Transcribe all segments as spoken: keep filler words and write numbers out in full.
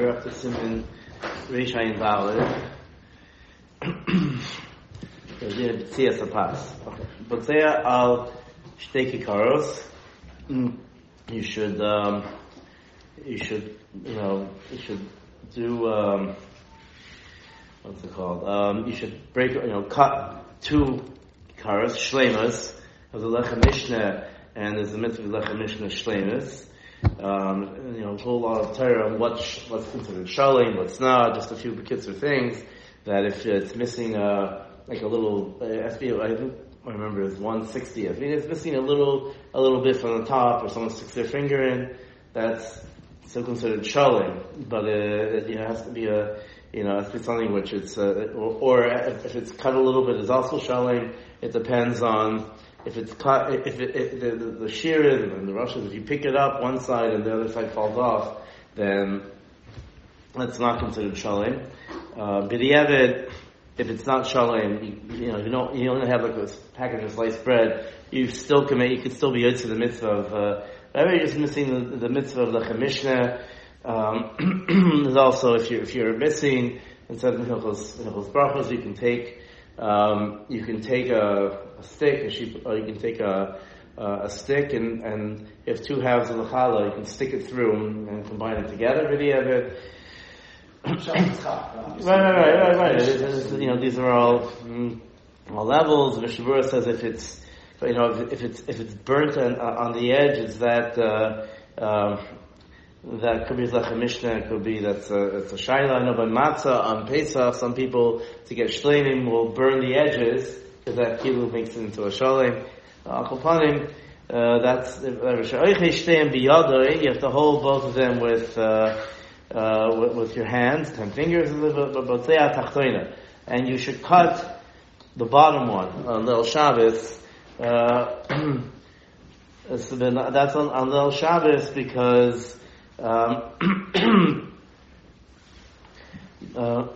we're up to Siman Reish Ayin Valid. B'tzias Hapas. B'tzea al shtei kikaros. You should, um, you should, you know, you should do, um, what's it called? Um, you should break, you know, cut two kikaros, shleimas. There's a lechem mishnah, and there's a mitzvah lechem mishnah shleimas. Um, you know, a whole lot of Torah on what's, what's considered shalim, what's not, just a few bekitzer things, that if it's missing, uh, like a little, uh, S B, I think, I remember it's one sixtieth. I mean, it's missing a little, a little bit from the top, or someone sticks their finger in, that's still considered shalim, but, uh, it, it has to be a, you know, it has to be something which it's, uh, or, or if it's cut a little bit, is also shalim. It depends on, if it's cut, if it, it, the, the, the shirin and the rushes, if you pick it up one side and the other side falls off, then that's not considered shalim. Uh, b'diavad, if it's not shalim, you, you know, you don't, you only have like a package of sliced bread, you still can make, you could still be yotze the mitzvah of, uh, whatever you're just missing the, the mitzvah of lechem mishnah. Um, there's also, if you're, if you're missing, instead of hilchos, hilchos brachos, you can take, um, you can take a, a stick, a sheep, or you can take a, uh, a stick and, and if two halves of the challah, you can stick it through and, and combine it together, really have it. right, right, right, right, right. It, it, you know, these are all, mm, all levels. The Mishnah Berurah says if it's, you know, if, if it's, if it's burnt on, on the edge, it's that, uh, um, that could be lechem mishnah, it could be that's a, it's a shayla. I know by matzah on Pesach, some people to get shleimim will burn the edges because that kilu makes it into a shalim. Al kopanim, uh, that's you have to hold both of them with uh, uh, with, with your hands, ten fingers, and you should cut the bottom one on Leil Shabbos. Uh, that's on, on Leil Shabbos because. Um, uh,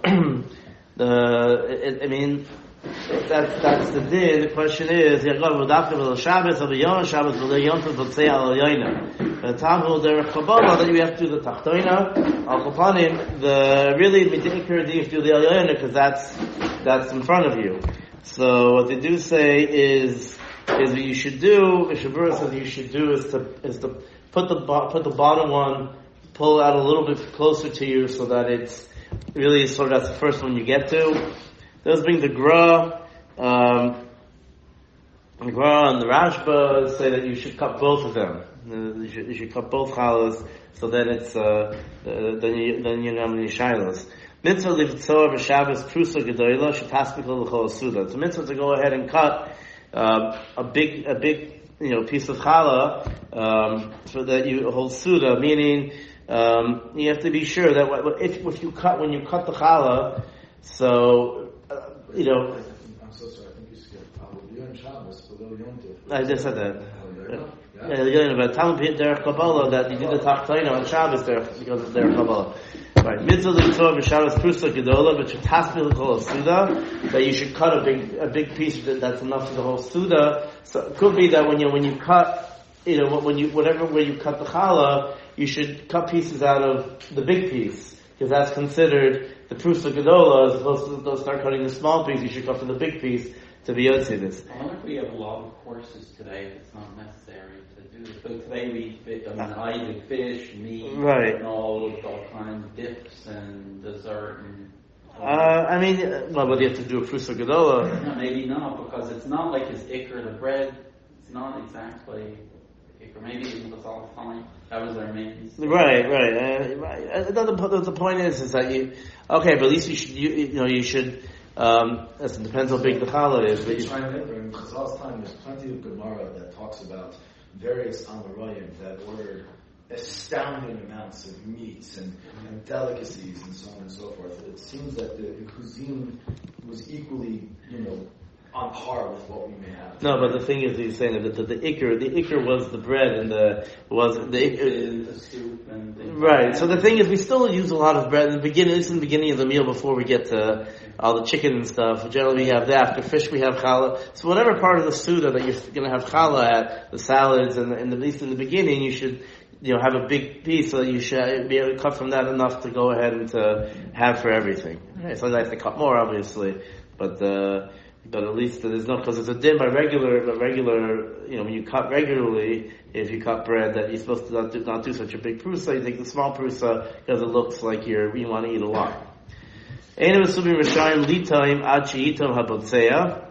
the it, I mean that's that's the day. The question is, the Shabbos of the Yom Shabbos of the Yom Tov B'tzei Al Yoina. The Tamil there Kabbalah that you have to do the Tachtoina Al Kapanim. The really Midikar do you do the Al Yoina because that's that's in front of you. So what they do say is is what you should do. The Mishnah Berurah says you should do is to is to Put the put the bottom one, pull it out a little bit closer to you, so that it's really sort of that's the first one you get to. Those bring the Gra, um, the Gra and the Rashba say that you should cut both of them. You should, you should cut both challahs, so then it's uh, then you then you know how many shilos. Mitzvah livtzor b'Shabbos prusa gedoyla shetaspikol l'chol suda. It's a mitzvah to go ahead and cut uh, a big a big. You know, piece of challah, um, so that you hold suda, meaning, um, you have to be sure that what, if, if you cut, when you cut the challah, so, uh, you know. I'm so sorry, I think you skipped. Yom Shabbos, below Yom Tov. I just said that. Yeah, yeah, but Talmud Derech Kabbalah that you do the Tachtoina on Shabbos there because it's Derech Kabbalah. Right, mitzvah l'tzor b'Shabbos prusa gedola, but shetasmi l'chol suda, that you should cut a big a big piece that, that's enough for the whole suda. So it could be that when you when you cut, you know, when you whatever where you cut the challah, you should cut pieces out of the big piece because that's considered the prusa gedola as opposed to start cutting the small piece. You should cut for the big piece to be yotze this. I wonder if we have a lot of courses today that's not necessary to do this. But today we, I mean, I eat fish, meat, right. and all, all kinds of dips and dessert. And uh, I mean, well, but you have to do a prusa gedola. No, maybe not, because it's not like his ikr, the bread. It's not exactly ikr. Maybe it was all fine. That was their main. Right, right. Uh, right. The, the, the point is, is that you, okay, but at least you should, you, you know, you should. Um, it depends how big the challah is. But you try to remember in Chazal's time, there's plenty of Gemara that talks about various Amoraim that ordered astounding amounts of meats and, and delicacies and so on and so forth. It seems that the, the cuisine was equally, you know, on par with what we may have. No, but the thing is, he's saying that the, the, the ikr, the ikr was the bread and the was the ikr, the soup and things right. Like so the thing is, we still use a lot of bread in the beginning. This is in the beginning of the meal before we get to all the chicken and stuff. Generally, we have that. After fish, we have challah. So whatever part of the suda that you're going to have challah at, the salads, and, and at least in the beginning, you should you know, have a big piece, so you should be able to cut from that enough to go ahead and to have for everything. Right, so I have to cut more, obviously, but uh, but at least there's no, because it's a din by regular, by regular, you know, when you cut regularly, if you cut bread, that you're supposed to not do, not do such a big prusa, you take the small prusa because it looks like you're you want to eat a lot. Ein Mesubim Rishayim Litaim Ad She'itam Habotzeah.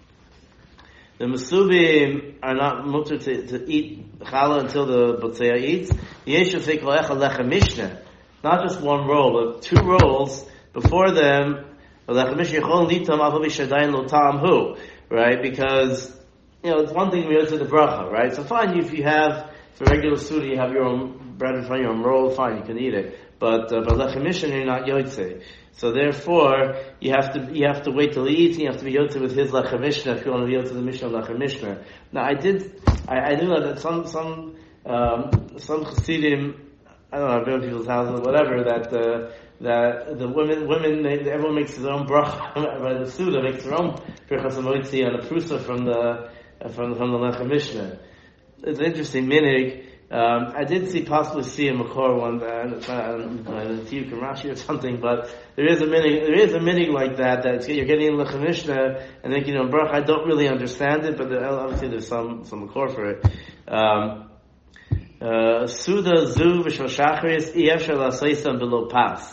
The Mesubim are not mutter to, to eat challah until the Botzeah eats. Yeshu Feikol Echad Lechem Mishneh. Not just one roll, but two rolls before them. Lechem Mishneh Yechol Litam Aval B'Shadayin Lo Ta'am Hu. Right? Because, you know, it's one thing we go to the bracha, right? So fine, if you have, for regular suda, you have your own bread in front of you, your own roll, fine, you can eat it. But, uh, but Lechem Mishneh, you're not Yotzei. So therefore, you have to you have to wait till he eats, and you have to be yotzei with his lechem mishnah if you want to be yotzei the mishnah of lechem mishnah. Now, I did, I, I knew that some some um, some chassidim, I don't know, I've been in people's houses or whatever, that uh, that the women women they, everyone makes their own bracha by the suda makes their own brachas hamotzi on a prusa from the from from the lechem mishnah. It's an interesting minig. Um, I did see possibly see a makor one, uh, Tiyuk and Rashi or something, but there is a minig, there is a minig like that, that you're getting lechem mishnah, and then, you know, brach, I don't really understand it, but there, obviously there's some, some makor for it. Um, uh, Suda zu v'shal shacharis, iyevshar la'saisam below pas.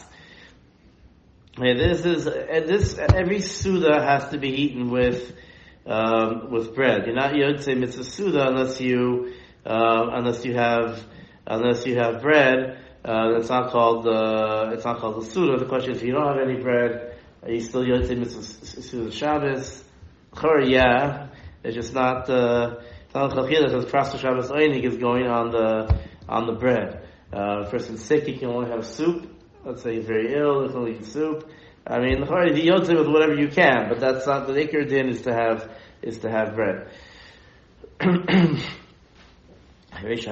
Okay, this is, this, every Suda has to be eaten with, um, with bread. You're not yotzei mitzvah Suda unless you, Uh, unless you have, unless you have bread, uh, that's not called, uh, it's not called the suda. The question is, if you don't have any bread, are you still yotzei mitzvah suda Shabbos? Chor, yeah. It's just not, uh, it's not chalchila that says Prasta Shabbos Einig is going on the, on the bread. Uh, a person's sick, he can only have soup. Let's say he's very ill, he can only eat soup. I mean, the chor, you yotzei with whatever you can, but that's not, the ikar din is to have, is to have bread. These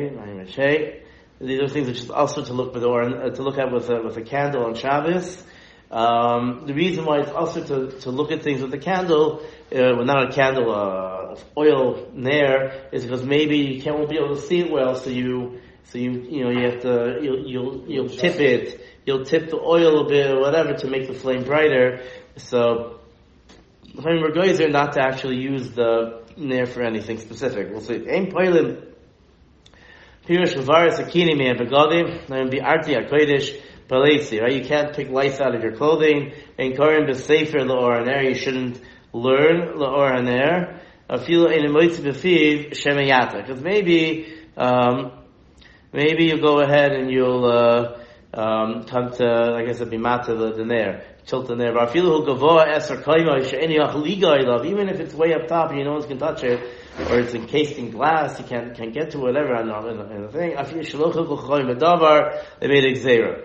are things which is also to look with or uh, to look at with a, with a candle on Shabbos. Um, the reason why it's also to, to look at things with a candle, uh, well, not a candle, uh, oil nair, is because maybe you can't won't be able to see it well, so you so you you know you have to you'll you'll you'll tip it, you'll tip the oil a bit or whatever to make the flame brighter. So when we're going there, not to actually use the nair for anything specific. We'll see. Ein poilim. Pirush Levaris Akini Me'en Begadim, and be Arti HaKodesh Palesi, right? You can't pick lice out of your clothing. And Korim B'Sefer L'Or Haner, you shouldn't learn L'Or Haner. Afilu Ein Moitzi B'Fiv Shemeyata. Because maybe, um, maybe you go ahead and you'll, uh, um, come to, like I said, Bimata the, the Ner. Tilt the Ner. Afilu Gavoa Eser Kaima, She'eni Achliga Ilav. Even if it's way up top and you no one can touch it, or it's encased in glass, you can't, can't get to whatever, in the, in the thing. They made a gzeira.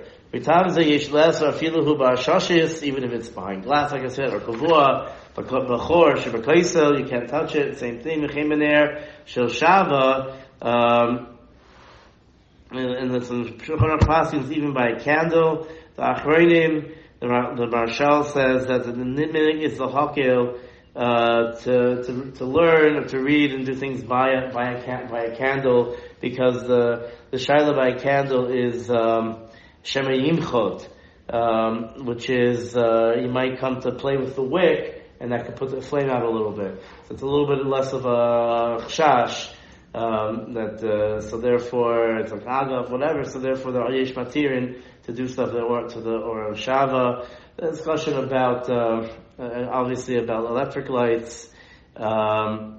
Even if it's behind glass, like I said, or kavua, b'chor, shebakaisel, you can't touch it, same thing, shel shava, um, and there's some shulchan aruch even by a candle. The achronim, the, the Marshal says that the nimming is the hakel, Uh, to, to, to learn or to read and do things by a, by a, by a candle, because the, the shaila by a candle is, um, Shema Yimchot, um, which is, uh, you might come to play with the wick, and that could put the flame out a little bit. So it's a little bit less of a chash, um, that, uh, so therefore, it's like agav, whatever, so therefore there are yesh matirin to do stuff that, or to the, or shava. The discussion about, uh, uh, obviously about electric lights. Um,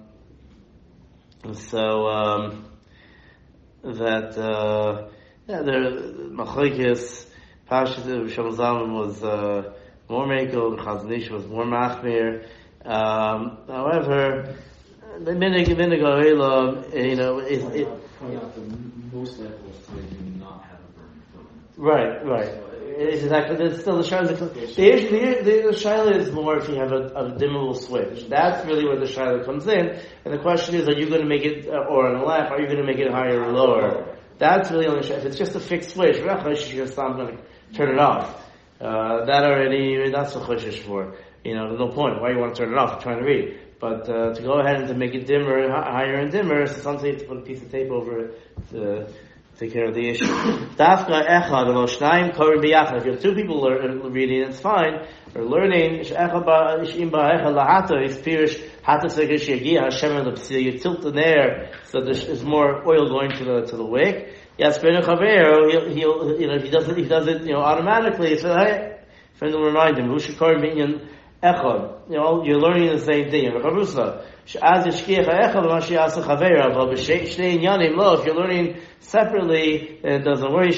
so, um, that, uh, yeah, there, Machlekes, Pashas, Shem Zalman was, uh, more Mekel, Chazon Ish was more Machmir. Um, however, the Minig, Minig Oila, you know, it, it, Point out that most levels today do not have a burning film. Right, right. It's exactly, there's still the shaila. The, the, the, the shaila is more if you have a, a dimmable switch. That's really where the shaila comes in. And the question is, are you going to make it, uh, or on a lamp, are you going to make it higher or lower? That's really only shaila. If it's just a fixed switch, I'm going to turn it off. Uh, that already, that's a choshesh for. You know, there's no point. Why you want to turn it off? You're trying to read. But, uh, to go ahead and to make it dimmer, higher and dimmer, so sometimes you have to put a piece of tape over it to, take care of the issue. Dafka echad elo shnayim korin biyachad. If you have two people learn, reading, it's fine. Or learning, echad ba'ishim ba'echad lahata, is pirish hata segesh yagia Hashem l'psil. You tilt the air so there's more oil going to the to the wick. Yes, ben chaver, he'll, he'll, you know, if he does it, he does it, you know, automatically. So hey, friend will remind him. Who should korin binyan echad? You know, you're learning the same thing. If you're learning separately, it doesn't worry.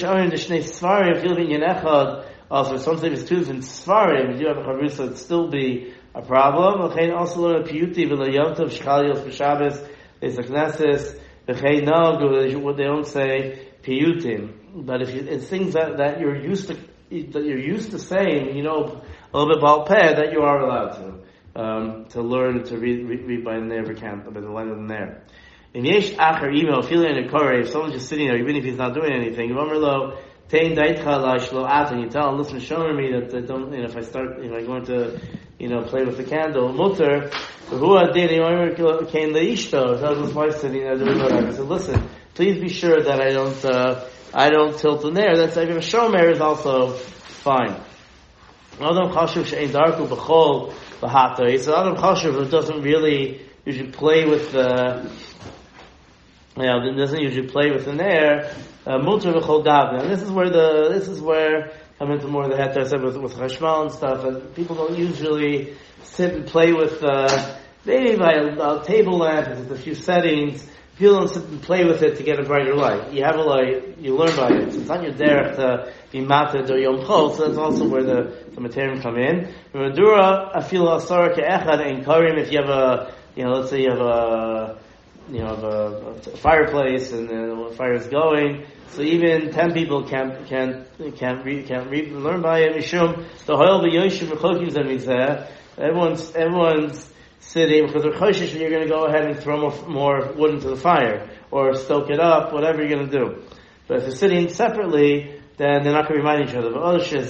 Also, sometimes it's two different Sfarim. If you have a Charusa, it'd still be a problem. Also learn a Piyuti, V'layomtov, Shchalios, V'Shabbos, there's a Knesses, V'chei Nog, what they don't say, Piyutim. But if you, it's things that, that you're used to, that you're used to saying, you know, a little bit about peh, that you are allowed to. Um, to learn to read, read, read by the never camp, by the line of the there. In yesh acher email, feeling in a curry, if someone's just sitting there, even if he's not doing anything, and you tell him, listen, show me that, that don't, you know, if I start, you know, going to, you know, play with the candle, mutter, who did, you know, came the ishto, tells his wife sitting there doing whatever. I said, listen, please be sure that I don't, uh, I don't tilt in there. That's like a shomer is also fine. Adam chashuv she'ein darku b'chol b'hata. He said Adam chashuv who doesn't really usually play with the, you know, doesn't usually play with the nair. Mutar b'chol gavna. And this is where the, this is where come into more of the heter I said with with chashmal and stuff. And people don't usually sit and play with uh, maybe by a, a table lamp with a few settings. People don't sit and play with it to get a brighter light. You have a light, you learn by it. So it's not your derech to be mated or yom chol, so that's also where the, the material come in. Madura, afil asara ke'echad in karim, if you have a, you know, let's say you have a, you know, a, a fireplace and the fire is going, so even ten people can't, can't, can't read, can't read and learn by it. Mishum, the hoil v'yoshim v'chokim zemizeh, everyone's, everyone's, sitting, because they're choshish and you're going to go ahead and throw more, more wood into the fire, or stoke it up, whatever you're going to do. But if they're sitting separately, then they're not going to remind each other.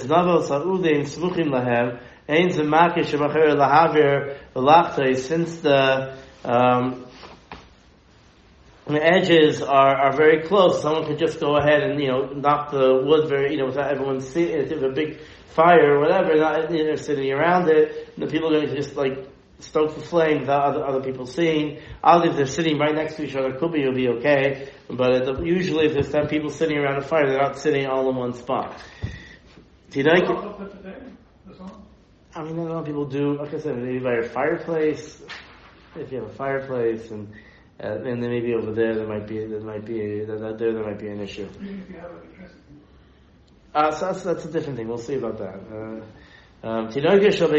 Since the, um, the edges are, are very close, someone could just go ahead and, you know, knock the wood very, you know, without everyone seeing it, if a big fire or whatever, not, you know, sitting around it, and the people are going to just, like, stoke the flame without other, other people seeing. Obviously, if they're sitting right next to each other, could be, it'll be okay. But it, usually, if there's ten people sitting around a fire, they're not sitting all in one spot. Do you know? I mean, a lot of people do. Like I said, maybe by a fireplace. If you have a fireplace, and uh, and then maybe over there, there might be there might be there there, there might be an issue. Uh, so that's that's a different thing. We'll see about that. Uh, Um, kids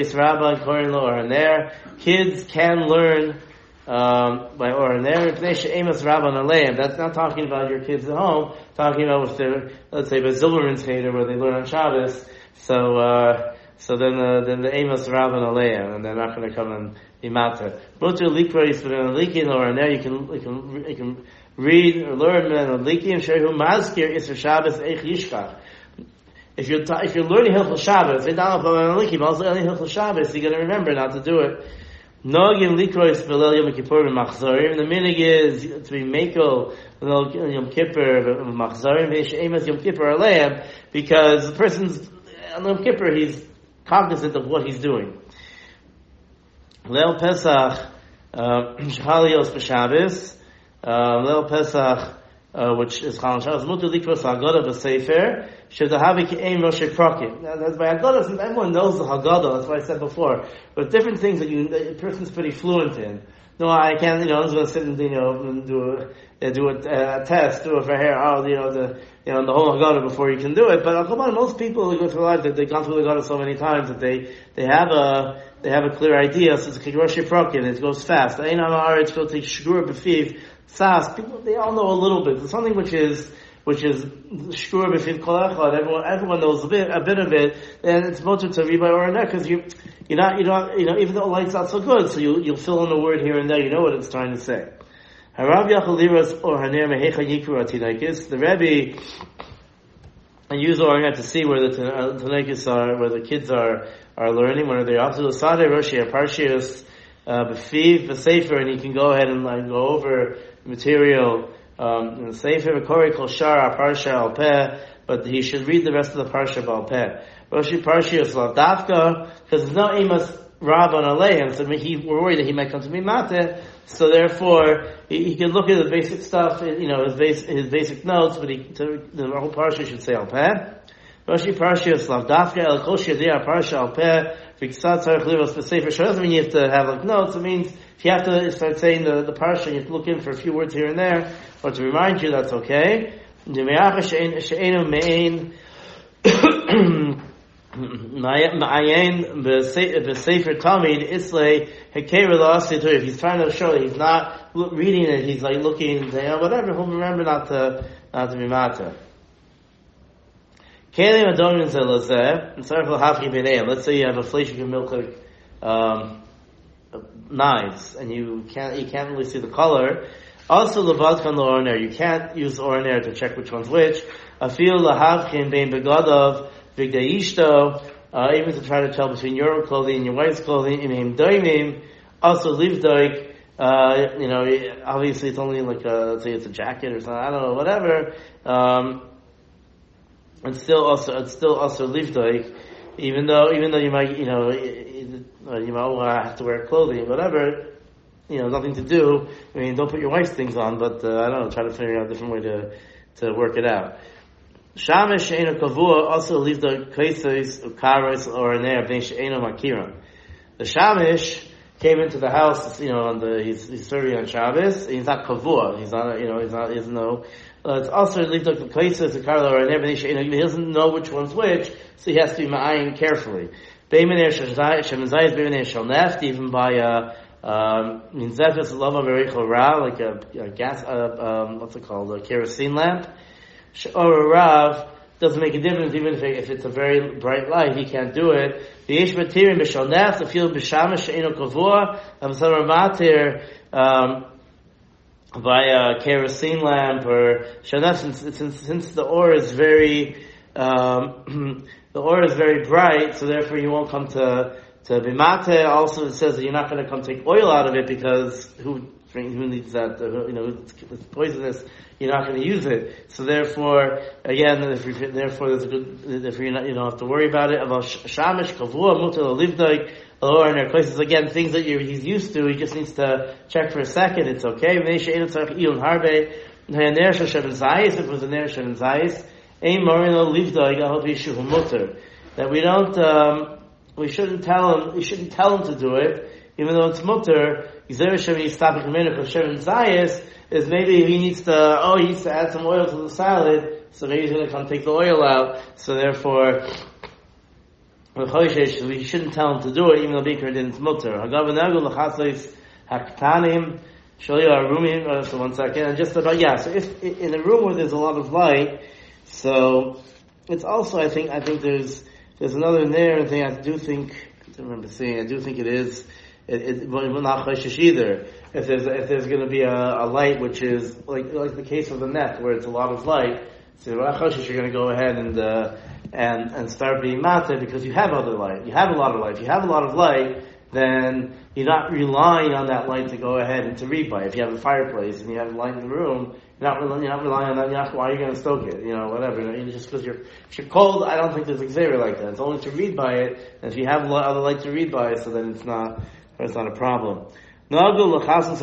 can learn um, by oraner. That's not talking about your kids at home. Talking about if they're, let's say, by Zilberman's Cheder where they learn on Shabbos. So, uh, so then the then the amos rabban aleim, and they're not going to come and be matter. Mutter likros, but in a likin oraner, you can you can you can read or learn and likim shehu mazkir is for Shabbos eich yishkach. If you're ta- if you're learning Hilchos Shabbos, also learning Hilchos Shabbos, you're going to remember not to do it. Nogim likros v'lel Yom Kippur v'machzorim. The minig is to be mekel v'lel Yom Kippur v'machzorim v'yishemas Yom Kippur aleim, because the person's on Yom Kippur, he's cognizant of what he's doing. Leil Pesach shchalios b'Shabbos. Leil Pesach, uh, which is Chal Shabbos, mutar likros haggadah b'sefer. Should the Havik aim Moshe Prokim. That's by Haggadah, since everyone knows the Haggadah, that's what I said before. But different things that you, that a person's pretty fluent in. No, I can't, you know, I'm just going to sit and, you know, and do a, uh, do a, uh, test, do it for hair, oh, you know, the, you know, the whole Haggadah before you can do it. But uh, come on, most people who go through life, that they've gone through the Haggadah so many times that they, they have a, they have a clear idea. So it's Moshe Prokim, it goes fast. Ein Ha'aretz go take Shgur B'fiv, Sas, people, they all know a little bit. It's something which is, which is shkur b'fiv kol echad. Everyone, everyone knows a bit, a bit of it, and it's motor to read by oraner because you, you're not, you don't, you know, even though the light's not so good, so you, you'll fill in a word here and there. You know what it's trying to say. Harav yachal liras or haner mehecha yikru atinaikis. The Rebbe, I use oraner to see where the tinaikis are, where the kids are are learning. When they're up to the sadeh roshi parshias b'fiv b'sefer, and you can go ahead and like go over material. Um, in the Sefer V'Korei Kol Shara Parsha Al Peh, but he should read the rest of the Parsha Al Peh. Roshi Parsha is Lavdafka, because there's no Emas Rabban Aleim, so he, we're worried that he might come to Mimate, so therefore, he, he can look at the basic stuff, you know, his base, his basic notes, but he, to, the whole Parsha should say Al Peh. Roshi Parsha is Lavdafka, El Kol Shadiyah Parsha Al Peh, V'Ksat Tzarech Livos B'Sefer. It doesn't mean you have to have like notes, it means if you have to start saying the, the Parsha, you have to look in for a few words here and there, or to remind you, that's okay. Ma'ayin b'sefer Talmid islay hekera la'aseh. If he's trying to show that he's not reading it, he's like looking, you know, whatever. He'll remember not to not to be mata. Kelim adomin zelazeh and tzarich l'hafri b'neiam. Let's say you have a fleshik and milk um, knives, and you can't you can't really see the color. Also, levad kan l'orner. You can't use orner to check which one's which. Afil lahavchin bein begadov. Vigdaishto, uh, even to try to tell between your clothing and your wife's clothing, imim doimim, also livdoik, uh, you know, obviously it's only like a, let's say it's a jacket or something, I don't know, whatever, um, and still also, it's still also livdoik, even though, even though you might, you know, you might oh, have to wear clothing, whatever, you know, nothing to do, I mean, don't put your wife's things on, but, uh, I don't know, try to figure out a different way to, to work it out. Shamish she'eno kavua also leave the kaisos ukaros or ner bnei she'eno makira. The shamish came into the house, you know, on the he's, he's serving on Shabbos. He's not kavua. He's not, you know, he's not. He's no. Uh, it's also leave the kaisos ukaros or ner bnei she'eno. He doesn't know which one's which, so he has to be ma'ayin carefully. Beimener shemzayis shemzayis beimener shalneft, even by uh um minzefes lava verichol ra, like a, a gas uh, um what's it called, a kerosene lamp. Or a Rav doesn't make a difference even if, it, if it's a very bright light, he can't do it. The Yesh Matirim B'Shalnef, the field B'Shamash She'eno Kavua, of some Matir, um, by a kerosene lamp or Shalnef, since, since, since the ore is very, um, the ore is very bright, so therefore you won't come to, to Bimate. Also it says that you're not going to come take oil out of it because who, who needs that, uh, you know, it's, it's poisonous. You're not going to use it. So therefore, again, if you, therefore there's a good, if you're not, you don't have to worry about it. About shamish, kavua, mutal, livdoik, or in their places, again, things that you're, he's used to, he just needs to check for a second, it's okay. If it was an eresh and zayis, ein morino livdoik, ahol bishu mutter. That we don't, um, we shouldn't tell him, we shouldn't tell him to do it, even though it's mutter. Is maybe he needs to, oh, he needs to add some oil to the salad, so maybe he's going to come take the oil out, so therefore, we shouldn't tell him to do it, even though Bikr didn't mutter. Show you our room, so one second, and just about, yeah, so if, in a room where there's a lot of light, so, it's also, I think, I think there's, there's another there thing, I do think, I don't remember seeing, I do think it is, it, it will not choshish either. If there's if there's going to be a, a light which is like like the case of the net where it's a lot of light, so you're going to go ahead and uh, and and start being matzah because you have other light. You have a lot of light. If you have a lot of light, then you're not relying on that light to go ahead and to read by. If you have a fireplace and you have a light in the room, you're not you're not relying on that. You're not, why are you going to stoke it? You know, whatever. You know, just because you're if you're cold, I don't think there's a xera like that. It's only to read by it. And if you have other light to read by, so then it's not it's not a problem. People have to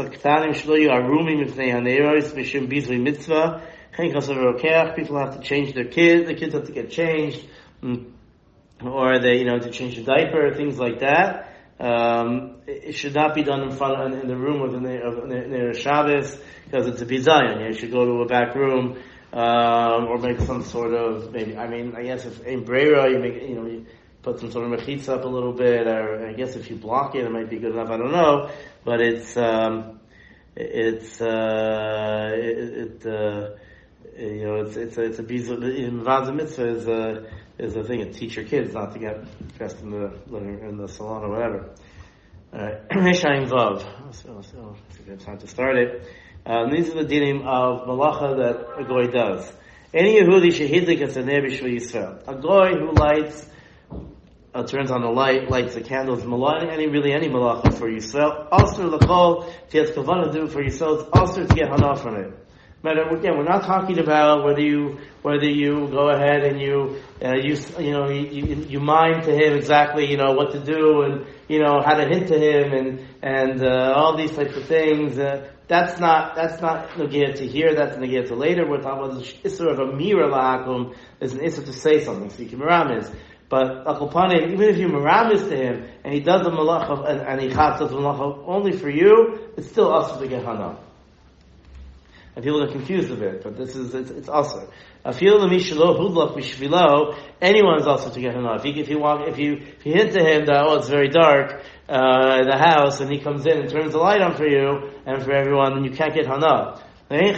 change their kids, the kids have to get changed, or they, you know, to change the diaper, things like that. Um, it should not be done in front of, in the room of the, of the Shabbos, because it's a bizayon. You should go to a back room, um, or make some sort of, maybe, I mean, I guess if in Brera, you make, you know, you put some sort of mechitza up a little bit, or I guess if you block it, it might be good enough, I don't know. But it's, um, it's, uh, it, it uh, you know, it's, it's a, it's a bizah, in Vazah Mitzvah is a, is a thing, to teach your kids not to get dressed in the, in the salon or whatever. Alright, Meshayim Vav. So, so, it's a good time to start it. Um, these are the dinim of malacha that a goy does. Any Yehudi shehidlik as a ner b'shvil Yisrael. A goy who lights Uh, turns on the light, lights the candles, malay, any really any malacha for Yisrael. Also, l'chol, if he has kavanah to do it for Yisrael, it's also to get hana from it. Matter again, we're not talking about whether you whether you go ahead and you uh, you you know you, you you mind to him exactly you know what to do and you know how to hint to him and and uh, all these types of things. Uh, that's not that's not negir to here. That's negir to later. We're talking about the issur of a mira la'akum. There's an issur to say something. So you can miramis. But akopanim, even if you miramis to him and he does the malacha and, and he chaps the malacha only for you, it's still also to get hana. And people are confused a bit, but this is, it's, it's also. I feel the mishalo hudlach mishvilo, anyone is also to get hana. If you, if you walk, if you, if you hint to him that, oh, it's very dark, uh, in the house, and he comes in and turns the light on for you, and for everyone, then you can't get hana. Even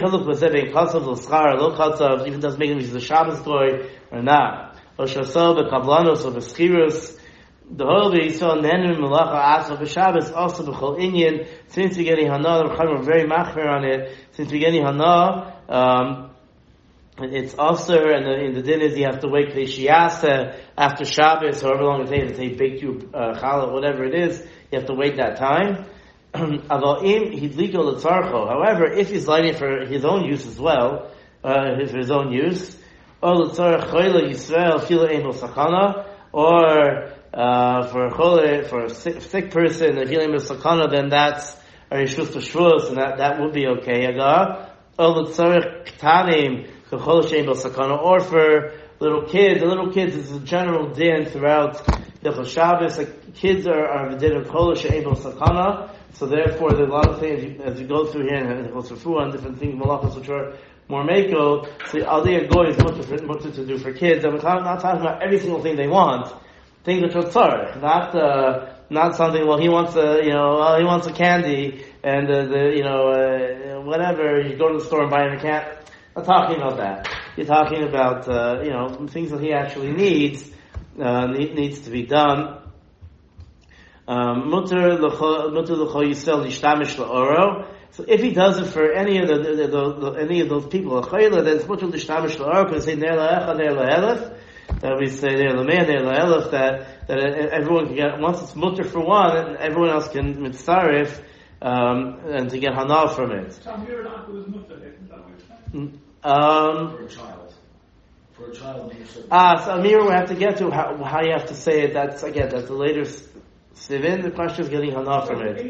doesn't make him use the Shabbos goy, or not. Or shasol bekablanos or beschirus. The whole Yisrael nenu malacha asa b'Shabbos also b'chol inyan. Since we're getting hana, the Chachamim are very machmer on it. Since we're getting hana, um, it's also and the, in the din is you have to wait k'shiyasa after Shabbos, however long it takes to take bake you uh, challah, whatever it is. You have to wait that time. However, if he's lighting for his own use as well, uh, for his own use. Or uh, for a chole, for a sick, sick person, a healing of sakana, then that's a rishus t'shvus, and that, that would be okay. Or for little kids, the little kids is a general din throughout the Shabbos. Like kids are, are the din of chole she'ebel sakana, so therefore there's a lot of things as you go through here and chosrafu and different things, malachas which are more mako, so Aliyah Goy is much to do for kids, and we're not talking about every single thing they want. Things which are tzarech, not, uh, not something, well, he wants a, you know, well, he wants a candy, and, uh, the, you know, uh, whatever, you go to the store and buy him a cat. I'm not talking about that. You're talking about, uh, you know, things that he actually needs, uh, need, needs to be done. Um, mutter l'cho yisrael lishtamish la'oro. So if he does it for any of the, the, the, the any of those people, a chayla, then it's mutter l'shtamish la'or, because they say ner la'echa, ner la'elef, that we say ner la'meh, ner la'elef, that, that everyone can get, once it's mutter for one, and everyone else can mitzarif, um, and to get hana from it. So here is mutter, isn't that what you're saying? Um, for a child. For a child, ah, so Amir, we have to get to how, how you have to say it. That's, again, that's the later Sivin, the question is getting hana from it.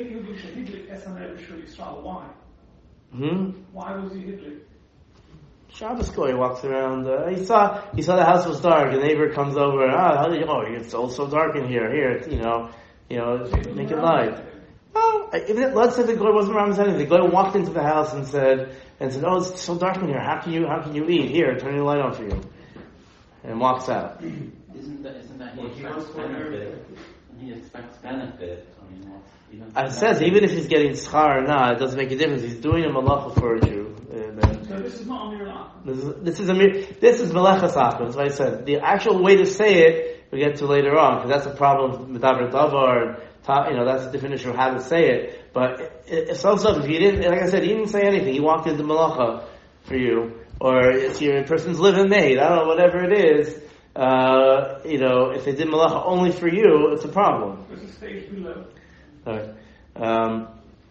Why? Hmm? Why was he Hitler? Shabbos Goy walks around. Uh, he saw he saw the house was dark. A neighbor comes over. Ah, how do you? Oh, it's all so dark in here. Here, you know, you know, make it light. Oh, even let's say the Goy wasn't around anything. The Goy walked into the house and said, and said, "Oh, it's so dark in here. How can you? How can you eat? Here, turn your light on for you." And walks out. Isn't that isn't that he expects benefit? He expects benefit. I mean, well, it says even if he's getting schar or not, it doesn't make a difference. He's doing a malacha for a Jew. Uh, then, so this is not Amir This is this is a this is melechas achim. That's what I said. The actual way to say it we get to later on because that's a problem with davar davar. You know that's the definition of how to say it. But if some stuff, if you didn't, like I said, he didn't say anything. He walked into malacha for you, or it's your person's living maid. I don't know, whatever it is. Uh, you know, if they did malacha only for you, it's a problem. There's a stage below. Right. Um,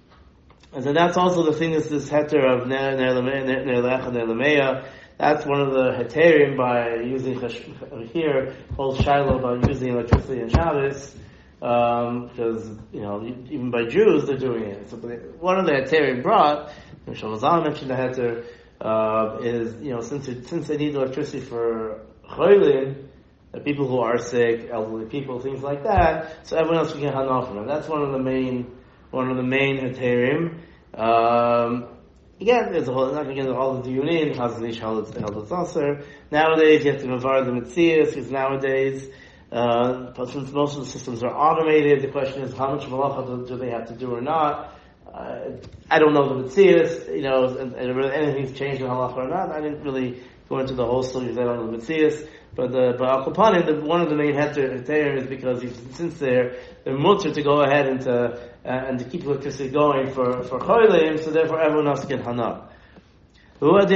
and so that's also the thing is this heter of ner ner lecha ner lemeya. That's one of the heterim by using here whole shiloh about using electricity in Shabbos because um, you know even by Jews they're doing it. So one of the heterim brought, Shalazal mentioned the heter uh, is you know since it, since they need electricity for choylin, the people who are sick, elderly people, things like that. So everyone else can get hana from them. That's one of the main, one of the main heterim. Um, again, there's a whole, not going to get into all the diyunin, chazanish held it's aser. Nowadays, you have to mavar the mitzias, because nowadays, uh, since most of the systems are automated, the question is how much malacha do, do they have to do or not. Uh, I don't know the mitzias, you know, and, and whether anything's changed in halacha or not. I didn't really go into the whole story of that on the mitzias. But the but Al Kapanim, the one of the main heterim is because since they're they're mutter to go ahead and to uh, and to keep electricity going for for cholim, so therefore everyone else can hana. Let's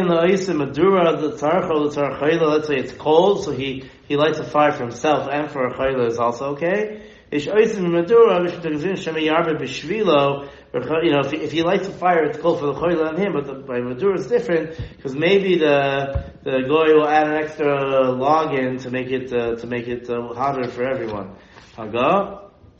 say it's cold, so he he lights a fire for himself and for a cholim is also okay. Ish oisim madura, v'shutagzin shemi yarbe b'shvilo. You know, if he, if he lights a fire, it's called for the choyle on him, but the, by madura it's different, because maybe the the goy will add an extra log in to make it uh, to make it uh, hotter for everyone. Haga.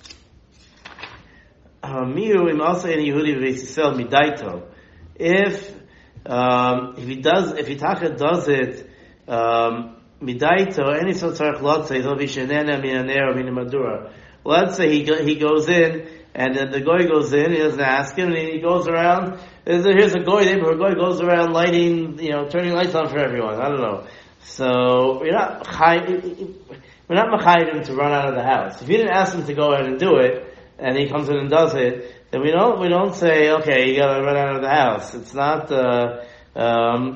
Miu im also in Yehudi v'Yisrael midaito. If um, if he does, if he taka does it um, midaito, any sort of lot say he'll be shenena minanera minamadura. Let's say he go, he goes in, and then the guy goes in. He doesn't ask him, and he goes around. Here's a guy, neighborhood guy goes around lighting, you know, turning lights on for everyone. I don't know. So we're not we're not machayim him to run out of the house. If you didn't ask him to go ahead and do it, and he comes in and does it, then we don't we don't say, okay, you gotta run out of the house. It's not. Uh, um,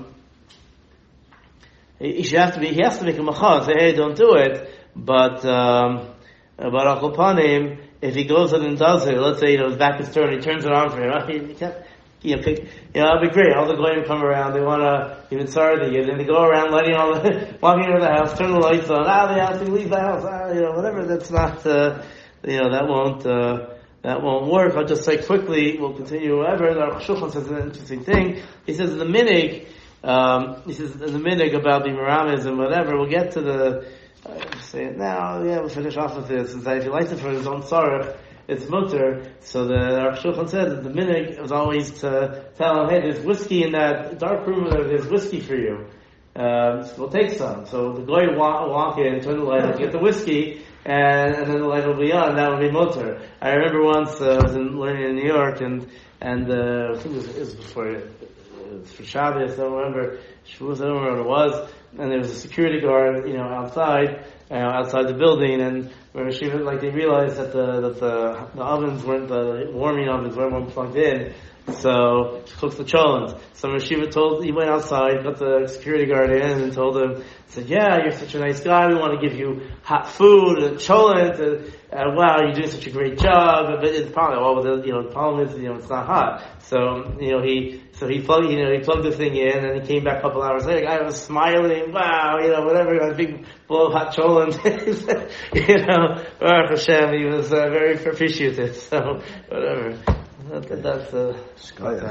he should have to be. He has to make a machal and say, hey, don't do it. But um, but al panim, if he goes in and does it, let's say you know his back is turned, he turns it on for him. He can't, you know, pick, you know, it'll be great. All the goyim come around. They want to even sorry they give. Then they go around lighting all the walking into the house, turn the lights on. Ah, the house, we leave the house. Ah, you know, whatever. That's not. Uh, you know, that won't. Uh, That won't work. I'll just say quickly, we'll continue whatever. The Aruch Shulchan says an interesting thing. He says in the minig, um, he says in the minig about the miramis and whatever, we'll get to the, uh, say it now, yeah, we'll finish off with this. It's that if he likes it for his own tzarech, it's mutter. So the Aruch Shulchan said that the minig was always to tell him, hey, there's whiskey in that dark room, there's whiskey for you. Um, so we'll take some. So the guy will walk, walk in, turn the light on, get the whiskey, And, and then the light will be on. That would be motor. I remember once uh, I was in, learning in New York, and and uh, I think it was, it was before it was for Shabbos. I don't remember. Shavuos, I don't remember what it was. And there was a security guard, you know, outside, uh, outside the building, and where she like they realized that the that the the ovens weren't the warming ovens weren't plugged in. So she cooks the cholent. So Rashiva told he went outside, got the security guard in, and told him, said, "Yeah, you're such a nice guy. We want to give you hot food and cholent. And, and wow, you're doing such a great job." But the problem, well, the, you know, the problem is, you know, it's not hot. So you know, he so he plugged, you know, he plugged the thing in, and he came back a couple hours later. The guy was smiling, wow, you know, whatever, a big bowl of hot cholent. You know, Baruch Hashem, he was uh, very appreciative. So whatever. That, that's uh,